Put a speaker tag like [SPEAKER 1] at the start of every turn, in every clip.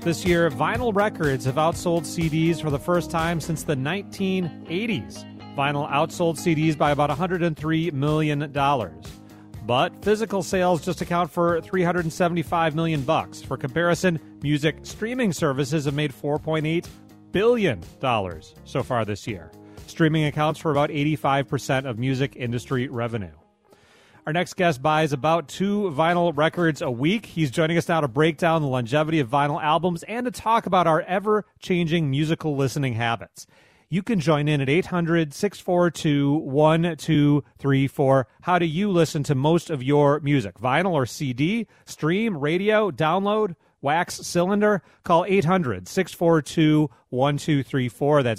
[SPEAKER 1] This year, vinyl records have outsold CDs for the first time since the 1980s. Vinyl outsold CDs by about $103 million. But physical sales just account for $375 million. For comparison, music streaming services have made $4.8 billion so far this year. Streaming accounts for about 85% of music industry revenue. Our next guest buys about 2 vinyl records a week. He's joining us now to break down the longevity of vinyl albums and to talk about our ever-changing musical listening habits. You can join in at 800-642-1234. How do you listen to most of your music? Vinyl or CD? Stream? Radio? Download? Wax cylinder? Call 800-642-1234. That's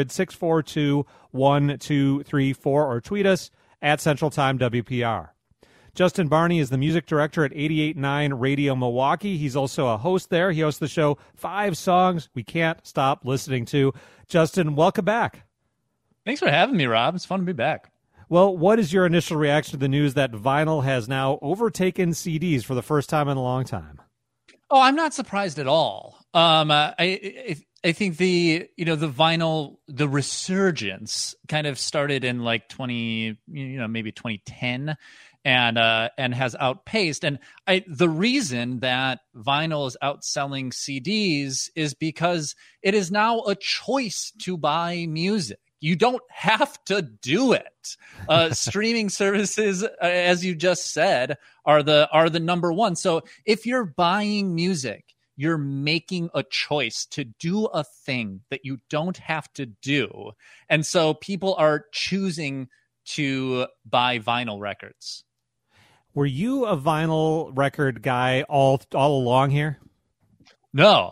[SPEAKER 1] 800-642-1234. Or tweet us at Central Time WPR. Justin Barney is the music director at 88.9 Radio Milwaukee. He's also a host there. He hosts the show 5 Songs We Can't Stop Listening To. Justin, welcome back.
[SPEAKER 2] Thanks for having me, Rob. It's fun to be back.
[SPEAKER 1] Well, what is your initial reaction to the news that vinyl has now overtaken CDs for the first time in a long time?
[SPEAKER 2] Oh, I'm not surprised at all. I think the vinyl, the resurgence kind of started in like maybe 2010 and has outpaced. And the reason that vinyl is outselling CDs is because it is now a choice to buy music. You don't have to do it. Streaming services, as you just said, are the number one. So if you're buying music, you're making a choice to do a thing that you don't have to do. And so people are choosing to buy vinyl records.
[SPEAKER 1] Were you a vinyl record guy all along here?
[SPEAKER 2] No.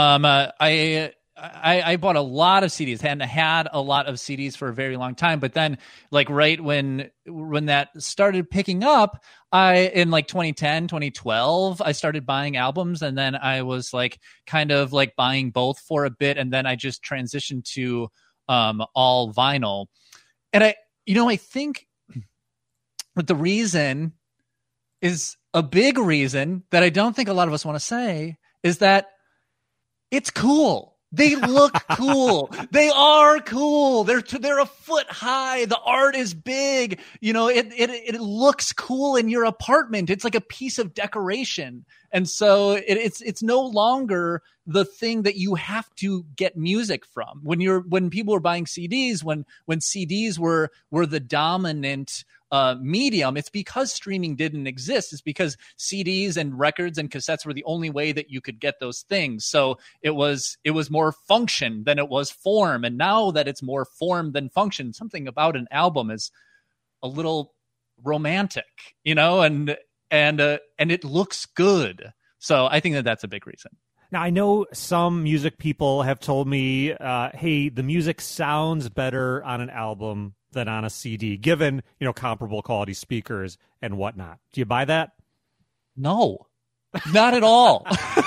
[SPEAKER 2] I bought a lot of CDs and had a lot of CDs for a very long time. But then like right when that started picking up, in like 2010, 2012, I started buying albums, and then I was like kind of like buying both for a bit. And then I just transitioned to all vinyl. And I think that the reason is a big reason that I don't think a lot of us want to say is that it's cool. They look cool. They are cool. They're a foot high. The art is big. It looks cool in your apartment. It's like a piece of decoration. And so it's no longer the thing that you have to get music from. When people were buying CDs, when CDs were the dominant medium, it's because streaming didn't exist. It's because CDs and records and cassettes were the only way that you could get those things. So it was more function than it was form. And now that it's more form than function, something about an album is a little romantic, and it looks good. So I think that that's a big reason.
[SPEAKER 1] Now, I know some music people have told me, hey, the music sounds better on an album than on a CD, given, comparable quality speakers and whatnot. Do you buy that?
[SPEAKER 2] No, not at all.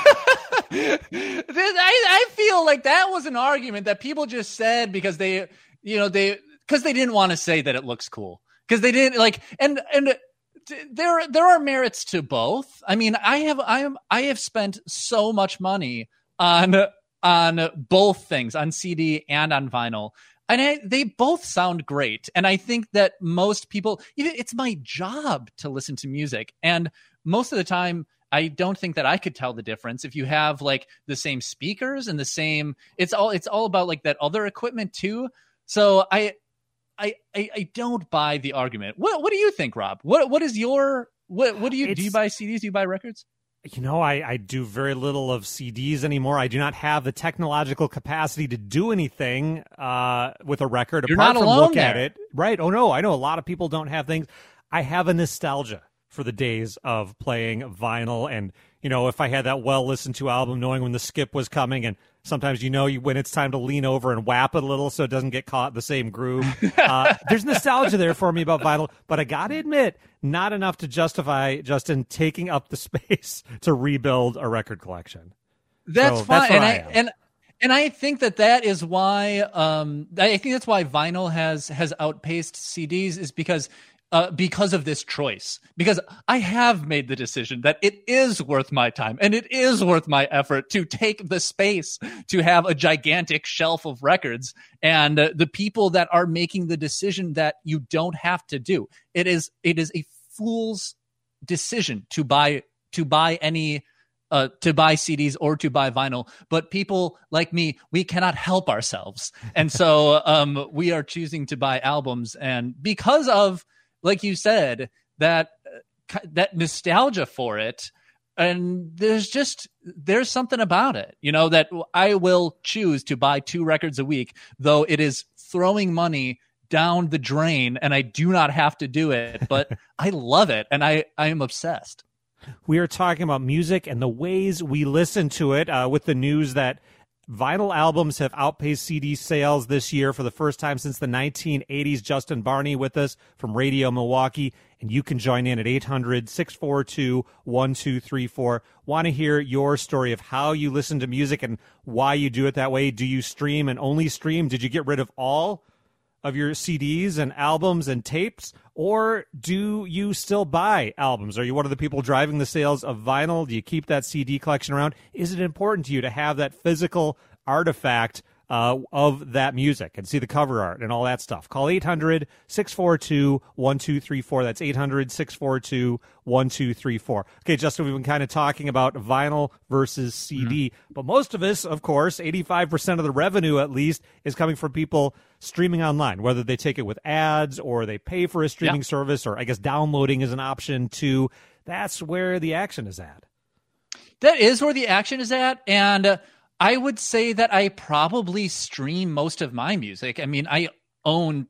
[SPEAKER 2] I feel like that was an argument that people just said because they didn't want to say that it looks cool, because they didn't like, and there are merits to both. I mean, I have spent so much money on both things, on CD and on vinyl. And they both sound great. And I think that most people, it's my job to listen to music. And most of the time, I don't think that I could tell the difference if you have like the same speakers and the same, it's all about like that other equipment too. So I don't buy the argument. What do you think, Rob? What is your, what do you buy CDs? Do you buy records?
[SPEAKER 1] I do very little of CDs anymore. I do not have the technological capacity to do anything with a record.
[SPEAKER 2] You're
[SPEAKER 1] apart
[SPEAKER 2] not
[SPEAKER 1] from
[SPEAKER 2] alone
[SPEAKER 1] look
[SPEAKER 2] there.
[SPEAKER 1] at it. Right. Oh, no. I know a lot of people don't have things. I have a nostalgia for the days of playing vinyl. And, if I had that well-listened to album, knowing when the skip was coming, and sometimes, when it's time to lean over and whap it a little so it doesn't get caught in the same groove. There's nostalgia there for me about vinyl, but I got to admit, not enough to justify, Justin, taking up the space to rebuild a record collection.
[SPEAKER 2] That's
[SPEAKER 1] so
[SPEAKER 2] fine.
[SPEAKER 1] That's
[SPEAKER 2] and I think that is why I think that's why vinyl has outpaced CDs, is because because of this choice, because I have made the decision that it is worth my time and it is worth my effort to take the space to have a gigantic shelf of records. And the people that are making the decision that you don't have to do, it is a fool's decision to buy any to buy CDs or to buy vinyl, but people like me, we cannot help ourselves. And so we are choosing to buy albums. And because of, like you said, that nostalgia for it, and there's something about it, that I will choose to buy 2 records a week, though it is throwing money down the drain and I do not have to do it, but I love it and I am obsessed.
[SPEAKER 1] We are talking about music and the ways we listen to it with the news that vinyl albums have outpaced CD sales this year for the first time since the 1980s. Justin Barney with us from Radio Milwaukee, and you can join in at 800-642-1234. Want to hear your story of how you listen to music and why you do it that way. Do you stream and only stream? Did you get rid of all of your CDs and albums and tapes, or do you still buy albums? Are you one of the people driving the sales of vinyl? Do you keep that CD collection around? Is it important to you to have that physical artifact of that music and see the cover art and all that stuff? Call 800-642-1234. That's 800-642-1234. Okay, Justin, we've been kind of talking about vinyl versus CD, but most of us, of course, 85% of the revenue at least, is coming from people streaming online, whether they take it with ads or they pay for a streaming service, or I guess downloading is an option too. That's where the action is at.
[SPEAKER 2] That is where the action is at, and I would say that I probably stream most of my music. I mean, I own,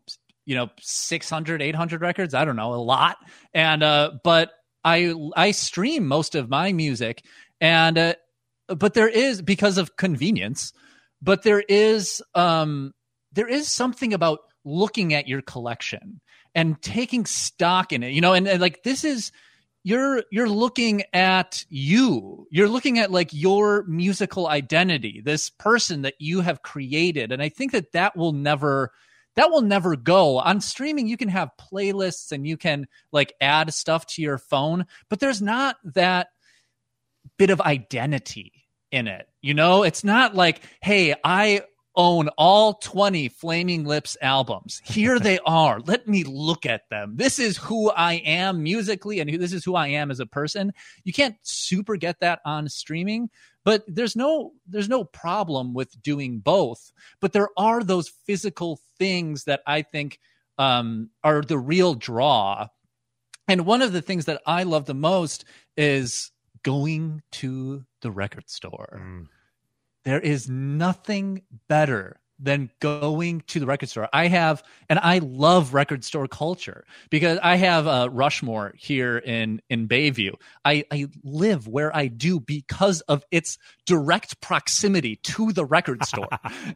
[SPEAKER 2] 600, 800 records. I don't know, a lot. And, but I stream most of my music, and, but there is, because of convenience, but there is something about looking at your collection and taking stock in it, and like, this is, you're looking at you're looking at like your musical identity, this person that you have created. And I think that will never go. On streaming, you can have playlists and you can like add stuff to your phone, but there's not that bit of identity in it. It's not like, hey, I own all 20 Flaming Lips albums. Here they are. Let me look at them. This is who I am musically, and this is who I am as a person. You can't super get that on streaming, but there's no problem with doing both. But there are those physical things that I think are the real draw. And one of the things that I love the most is going to the record store. There is nothing better than going to the record store. I love record store culture because I have Rushmore here in Bayview. I live where I do because of its direct proximity to the record store.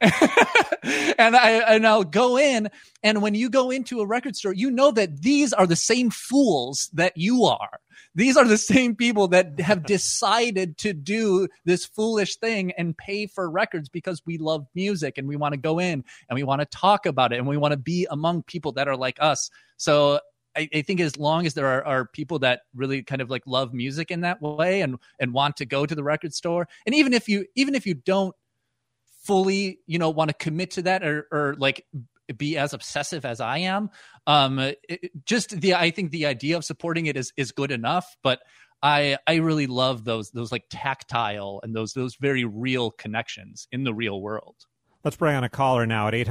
[SPEAKER 2] And I'll go in, and when you go into a record store, you know that these are the same fools that you are. These are the same people that have decided to do this foolish thing and pay for records because we love music and we want to go in and we want to talk about it and we want to be among people that are like us. So I think as long as there are people that really kind of like love music in that way and want to go to the record store, and even if you don't fully, want to commit to that or like be as obsessive as I am, I think the idea of supporting it is good enough. But I really love those like tactile and those very real connections in the real world.
[SPEAKER 1] Let's bring on a caller now at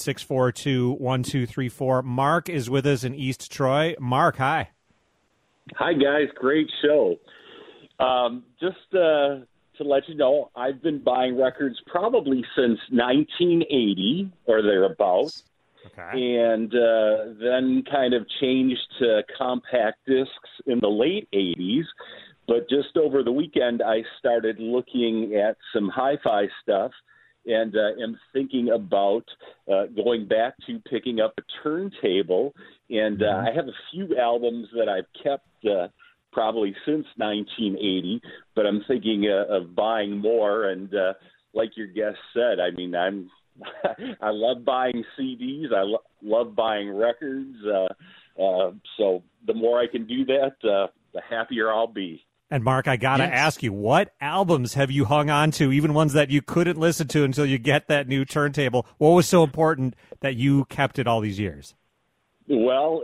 [SPEAKER 1] 800-642-1234. Mark is with us in East Troy. Mark, hi.
[SPEAKER 3] Hi, guys. Great show. Just to let you know, I've been buying records probably since 1980 or thereabouts.
[SPEAKER 1] Okay.
[SPEAKER 3] And then kind of changed to compact discs in the late 80s. But just over the weekend, I started looking at some hi-fi stuff and am thinking about going back to picking up a turntable. And I have a few albums that I've kept probably since 1980, but I'm thinking of buying more. And like your guest said, I mean, I love buying CDs. I love buying records. So the more I can do that, the happier I'll be.
[SPEAKER 1] And Mark, I got to ask you, what albums have you hung on to, even ones that you couldn't listen to until you get that new turntable? What was so important that you kept it all these years?
[SPEAKER 3] Well,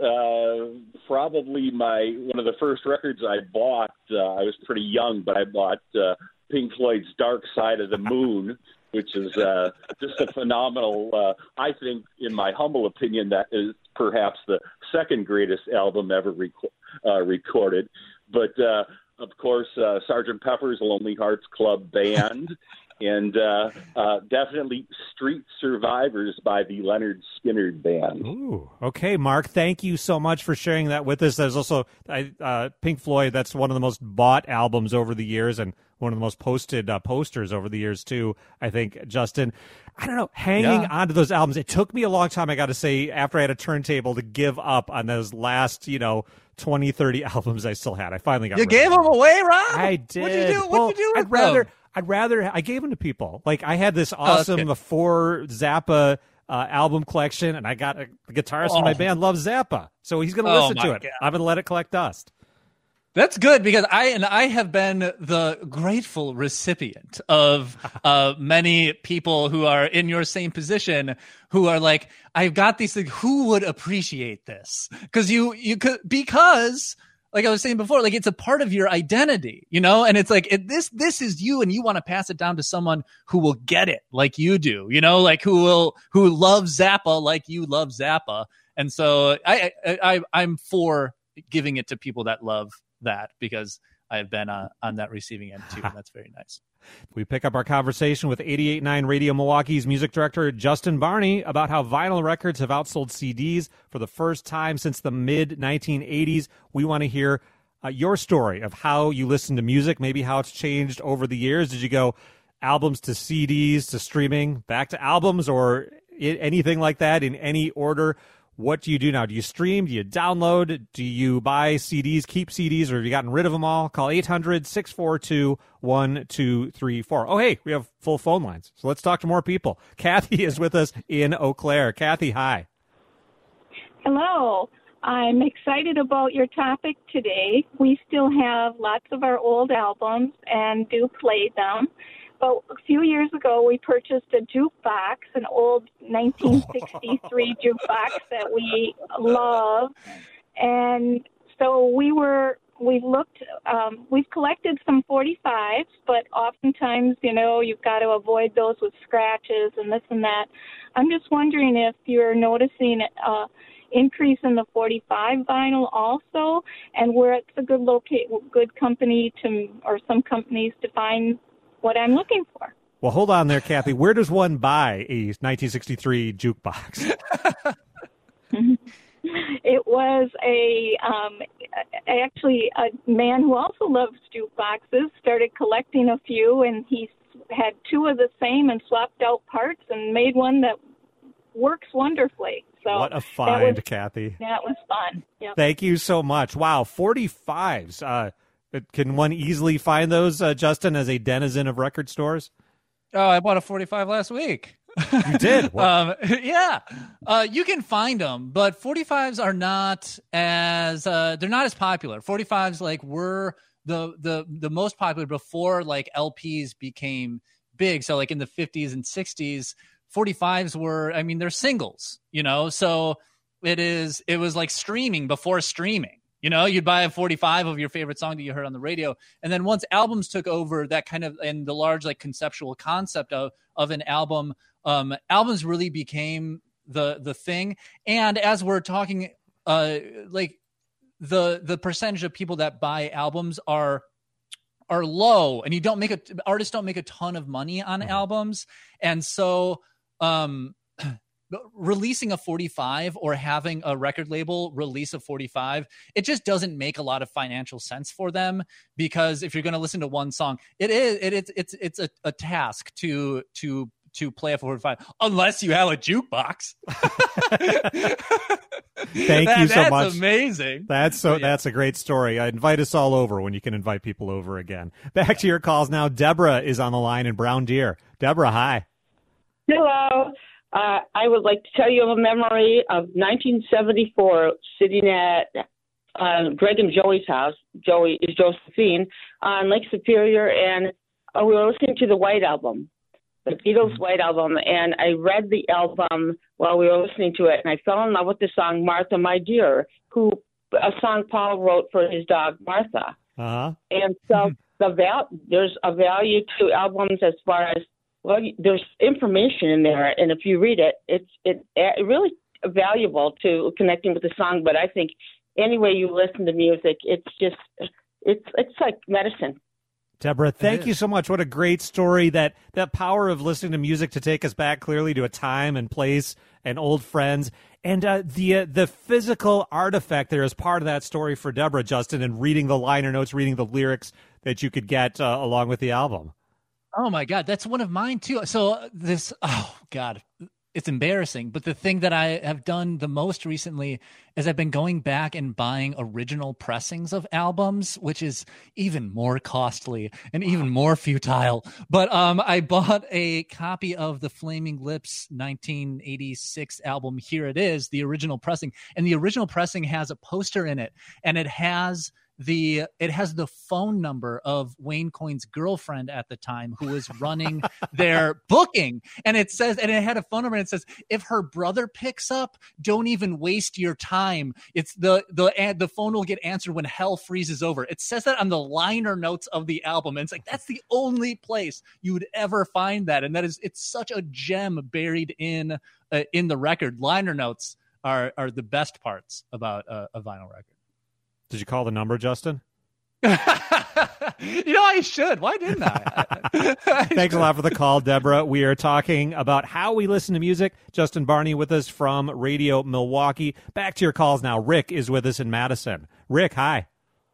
[SPEAKER 3] probably one of the first records I bought, I was pretty young, but I bought Pink Floyd's Dark Side of the Moon, which is just a phenomenal, I think, in my humble opinion, that is perhaps the second greatest album ever recorded. But, of course, Sgt. Pepper's Lonely Hearts Club Band, and definitely Street Survivors by the Leonard Skinner Band.
[SPEAKER 1] Ooh, okay, Mark, thank you so much for sharing that with us. There's also Pink Floyd. That's one of the most bought albums over the years and one of the most posted posters over the years, too, I think, Justin. I don't know, hanging on to those albums. It took me a long time, I got to say, after I had a turntable to give up on those last, 20, 30 albums I still had. I finally got rid of them.
[SPEAKER 2] You gave them away, Rob?
[SPEAKER 1] I did.
[SPEAKER 2] What'd you do? What'd you do with them?
[SPEAKER 1] I'd rather I gave them to people. Like, I had this awesome 4 Zappa album collection, and I got a guitarist in my band loves Zappa, so he's going to listen to it. God. I'm going to let it collect dust.
[SPEAKER 2] That's good, because I have been the grateful recipient of many people who are in your same position, who are like, I've got these things. Who would appreciate this? Because because like I was saying before, like, it's a part of your identity, and it's like, this is you, and you want to pass it down to someone who will get it like you do, like who loves Zappa like you love Zappa. And so I'm for giving it to people that love that, because I've been on that receiving end too, and that's very nice.
[SPEAKER 1] We pick up our conversation with 88.9 Radio Milwaukee's music director Justin Barney about how vinyl records have outsold CDs for the first time since the mid-1980s. We want to hear your story of how you listen to music, maybe how it's changed over the years. Did you go albums to CDs to streaming, back to albums, or anything like that in any order? What do you do now? Do you stream? Do you download? Do you buy CDs, keep CDs, or have you gotten rid of them all? Call 800-642-1234. Oh, hey, we have full phone lines, so let's talk to more people. Kathy is with us in Eau Claire. Kathy, hi.
[SPEAKER 4] Hello. I'm excited about your topic today. We still have lots of our old albums and do play them. But a few years ago, we purchased a jukebox, an old 1963 jukebox that we love. And so we've collected some 45s, but oftentimes, you've got to avoid those with scratches and this and that. I'm just wondering if you're noticing increase in the 45 vinyl also, and where it's a good company or some companies to find what I'm looking for.
[SPEAKER 1] Well, hold on there, Kathy. Where does one buy a 1963 jukebox?
[SPEAKER 4] It was actually a man who also loves jukeboxes, started collecting a few, and he had 2 of the same and swapped out parts and made one that works wonderfully. So
[SPEAKER 1] what a find, Kathy.
[SPEAKER 4] That was fun. Yep.
[SPEAKER 1] Thank you so much. Wow, 45s. Can one easily find those, Justin, as a denizen of record stores?
[SPEAKER 2] Oh, I bought a 45 last week.
[SPEAKER 1] You did?
[SPEAKER 2] Yeah. You can find them, but 45s are not as they're not as popular. 45s were the most popular before LPs became big. So in the 50s and 60s, 45s were, they're singles, so it was like streaming before streaming. You'd buy a 45 of your favorite song that you heard on the radio. And then once albums took over that kind of, and the large conceptual concept of an album, albums really became the thing. And as we're talking, the percentage of people that buy albums are low, and artists don't make a ton of money on albums. And so, releasing a 45 or having a record label release a 45, it just doesn't make a lot of financial sense for them, because if you're going to listen to one song, it's a task to play a 45 unless you have a jukebox.
[SPEAKER 1] Thank you so much.
[SPEAKER 2] That's amazing.
[SPEAKER 1] That's a great story. Invite us all over when you can invite people over again. Back to your calls now. Deborah is on the line in Brown Deer. Deborah, hi.
[SPEAKER 5] Hello. I would like to tell you of a memory of 1974 sitting at Greg and Joey's house. Joey is Josephine on Lake Superior, and we were listening to the White Album, the Beatles' White Album, and I read the album while we were listening to it, and I fell in love with the song "Martha, My Dear," a song Paul wrote for his dog Martha.
[SPEAKER 1] Uh-huh.
[SPEAKER 5] And so there's a value to albums as far as, well, there's information in there, and if you read it, it's really valuable to connecting with the song. But I think any way you listen to music, it's like medicine.
[SPEAKER 1] Deborah, thank you so much. What a great story. That power of listening to music to take us back clearly to a time and place and old friends. And the physical artifact there is part of that story for Deborah, Justin, and reading the liner notes, reading the lyrics that you could get along with the album.
[SPEAKER 2] Oh, my God. That's one of mine, too. So oh, God. It's embarrassing, but the thing that I have done the most recently is I've been going back and buying original pressings of albums, which is even more costly and even more futile. But I bought a copy of the Flaming Lips 1986 album. Here it is, the original pressing. And the original pressing has a poster in it, and it has the phone number of Wayne Coyne's girlfriend at the time, who was running their booking. And it had a phone number, and it says, if her brother picks up, don't even waste your time. It's the phone will get answered when hell freezes over. It says that on the liner notes of the album. And it's like, that's the only place you would ever find that. And it's such a gem buried in the record. Liner notes are the best parts about a vinyl record.
[SPEAKER 1] Did you call the number, Justin?
[SPEAKER 2] I should. Why didn't I?
[SPEAKER 1] Thanks a lot for the call, Deborah. We are talking about how we listen to music. Justin Barney with us from Radio Milwaukee. Back to your calls now. Rick is with us in Madison. Rick, hi.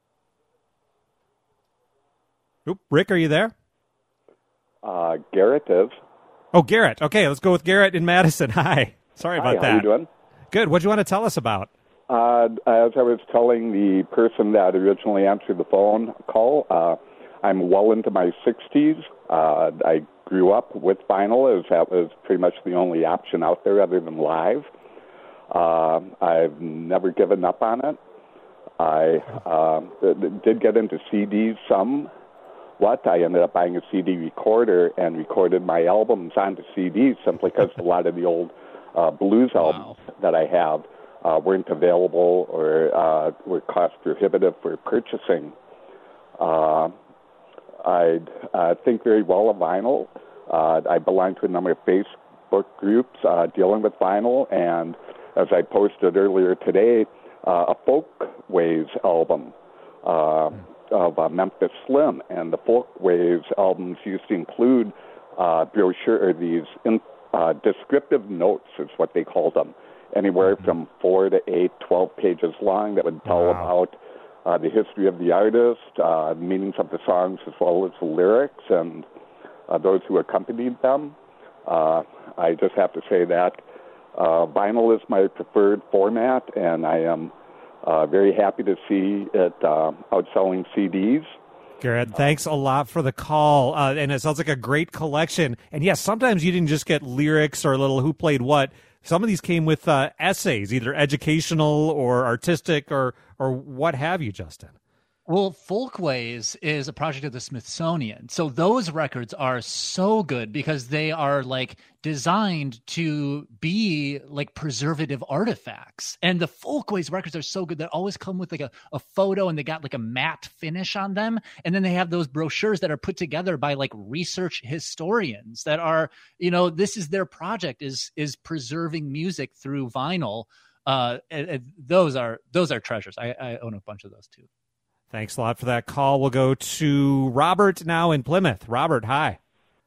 [SPEAKER 1] Oop, Rick, are you there?
[SPEAKER 6] Garrett is.
[SPEAKER 1] Oh, Garrett. Okay, let's go with Garrett in Madison. Hi. Sorry about that.
[SPEAKER 6] How you doing?
[SPEAKER 1] Good. What do you want to tell us about?
[SPEAKER 6] As I was telling the person that originally answered the phone call, I'm well into my 60s. I grew up with vinyl, as that was pretty much the only option out there other than live. I've never given up on it. I did get into CDs somewhat. I ended up buying a CD recorder and recorded my albums onto CDs simply because a lot of the old blues albums that I have weren't available or were cost prohibitive for purchasing. I think very well of vinyl. I belong to a number of Facebook groups dealing with vinyl, and as I posted earlier today, a Folkways album of Memphis Slim, and the Folkways albums used to include brochure, or these descriptive notes is what they called them, anywhere from 4 to 8, 12 pages long, that would tell about the history of the artist, the meanings of the songs, as well as the lyrics and those who accompanied them. I just have to say that vinyl is my preferred format, and I am very happy to see it outselling CDs.
[SPEAKER 1] Garrett, thanks a lot for the call, and it sounds like a great collection. And yes, sometimes you didn't just get lyrics or a little who played what. Some of these came with essays, either educational or artistic or what have you, Justin.
[SPEAKER 2] Well, Folkways is a project of the Smithsonian. So those records are so good because they are like designed to be like preservative artifacts. And the Folkways records are so good that always come with like a photo, and they got like a matte finish on them. And then they have those brochures that are put together by like research historians that are, this is their project, is preserving music through vinyl. And those are treasures. I own a bunch of those too.
[SPEAKER 1] Thanks a lot for that call. We'll go to Robert now in Plymouth. Robert, hi.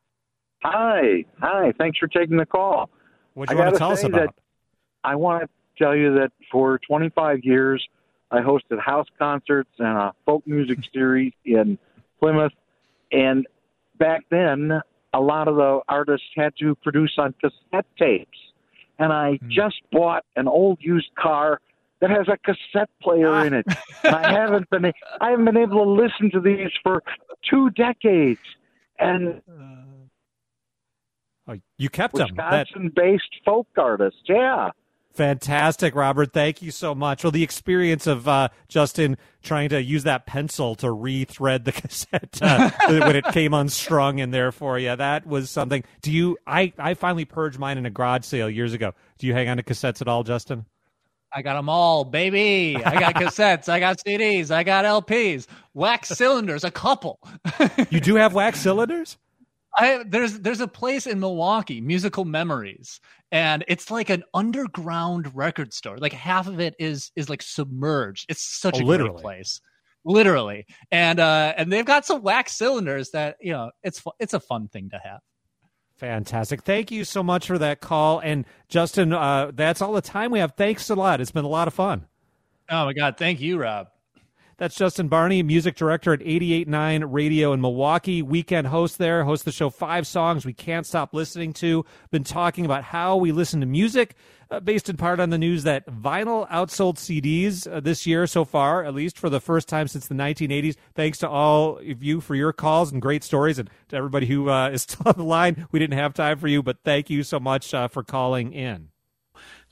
[SPEAKER 7] Hi. Thanks for taking the call.
[SPEAKER 1] What do you want to tell us about?
[SPEAKER 7] I want to tell you that for 25 years, I hosted house concerts and a folk music series in Plymouth. And back then, a lot of the artists had to produce on cassette tapes. And I just bought an old used car that has a cassette player in it. And I haven't been able to listen to these for 2 decades. And
[SPEAKER 1] Oh, you kept them.
[SPEAKER 7] Wisconsin-based folk artist, yeah.
[SPEAKER 1] Fantastic, Robert. Thank you so much. Well, the experience of Justin trying to use that pencil to rethread the cassette when it came unstrung in there for you, that was something. I finally purged mine in a garage sale years ago. Do you hang on to cassettes at all, Justin?
[SPEAKER 2] I got them all, baby. I got cassettes. I got CDs. I got LPs. Wax cylinders, a couple.
[SPEAKER 1] You do have wax cylinders?
[SPEAKER 2] There's a place in Milwaukee, Musical Memories, and it's like an underground record store. Like half of it is like submerged. It's such a great place, literally. And they've got some wax cylinders that it's a fun thing to have.
[SPEAKER 1] Fantastic. Thank you so much for that call. And Justin, that's all the time we have. Thanks a lot. It's been a lot of fun.
[SPEAKER 2] Oh my God. Thank you, Rob.
[SPEAKER 1] That's Justin Barney, music director at 88.9 Radio in Milwaukee, weekend host there, hosts the show 5 Songs We Can't Stop Listening To. Been talking about how we listen to music, based in part on the news that vinyl outsold CDs this year so far, at least for the first time since the 1980s. Thanks to all of you for your calls and great stories, and to everybody who is still on the line. We didn't have time for you, but thank you so much for calling in.